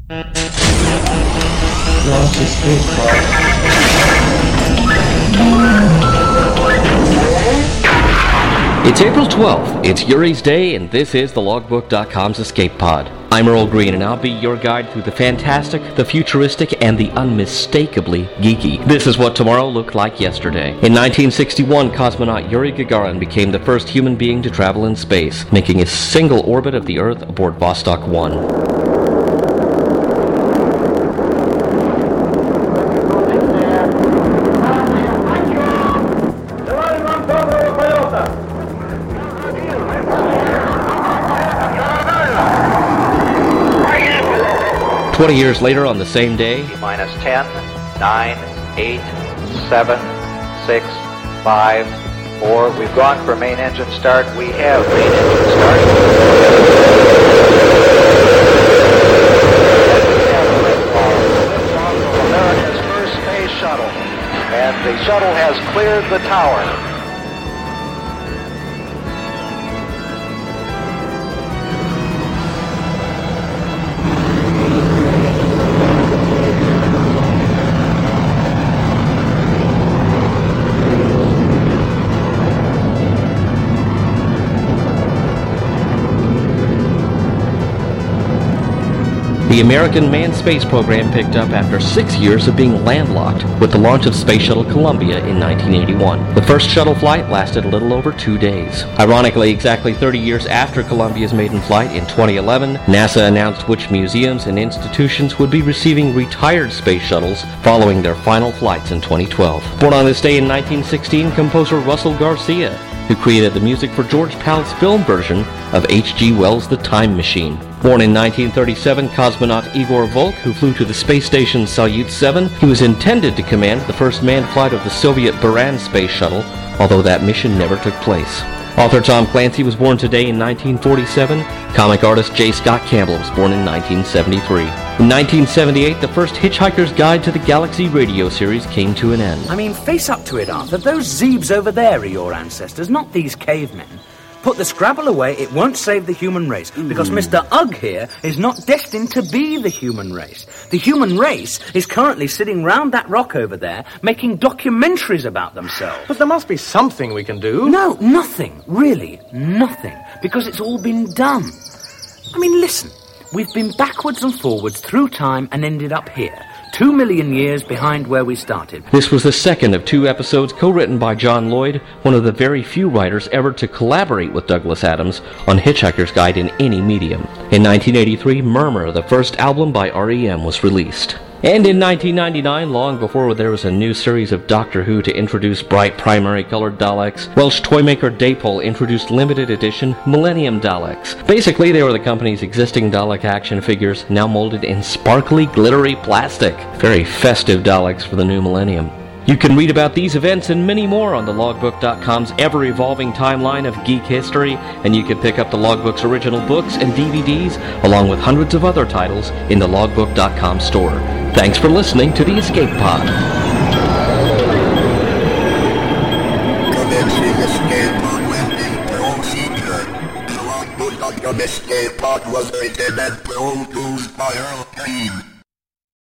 Lost Escape Pod. It's April 12th, it's Yuri's Day, and this is the Logbook.com's Escape Pod. I'm Earl Green, and I'll be your guide through the fantastic, the futuristic, and the unmistakably geeky. This is what tomorrow looked like yesterday. In 1961, cosmonaut Yuri Gagarin became the first human being to travel in space, making a single orbit of the Earth aboard Vostok 1. "20 years later on the same day, minus 10, 9, 8, 7, 6, 5, 4. We've gone for main engine start. We have main engine start. America's first space shuttle. And the shuttle has cleared the tower. The American manned space program picked up after 6 years of being landlocked with the launch of Space Shuttle Columbia in 1981. The first shuttle flight lasted a little over 2 days. Ironically, exactly 30 years after Columbia's maiden flight in 2011, NASA announced which museums and institutions would be receiving retired space shuttles following their final flights in 2012. Born on this day in 1916, composer Russell Garcia, who created the music for George Pal's film version of H.G. Wells' The Time Machine. Born in 1937, cosmonaut Igor Volk, who flew to the space station Salyut 7, he was intended to command the first manned flight of the Soviet Buran space shuttle, although that mission never took place. Author Tom Clancy was born today in 1947. Comic artist J. Scott Campbell was born in 1973. In 1978, the first Hitchhiker's Guide to the Galaxy radio series came to an end. I mean, face up to it, Arthur. Those Zeebs over there are your ancestors, not these cavemen. Put the Scrabble away, it won't save the human race, because Mr. Ugg here is not destined to be the human race. The human race is currently sitting round that rock over there, making documentaries about themselves. But there must be something we can do. No, nothing. Really, nothing. Because it's all been done. I mean, listen. We've been backwards and forwards through time and ended up here. 2 million years behind where we started. This was the second of 2 episodes co-written by John Lloyd, one of the very few writers ever to collaborate with Douglas Adams on Hitchhiker's Guide in any medium. In 1983, Murmur, the first album by R.E.M., was released. And in 1999, long before there was a new series of Doctor Who to introduce bright primary-colored Daleks, Welsh toymaker Dapol introduced limited edition Millennium Daleks. Basically, they were the company's existing Dalek action figures, now molded in sparkly, glittery plastic. Very festive Daleks for the new millennium. You can read about these events and many more on the Logbook.com's ever-evolving timeline of geek history, and you can pick up the Logbook's original books and DVDs, along with hundreds of other titles, in the Logbook.com store. Thanks for listening to the Escape Pod. Commencing Escape Pod landing procedure. The Logbook.com Escape Pod was written and produced by Earl Green.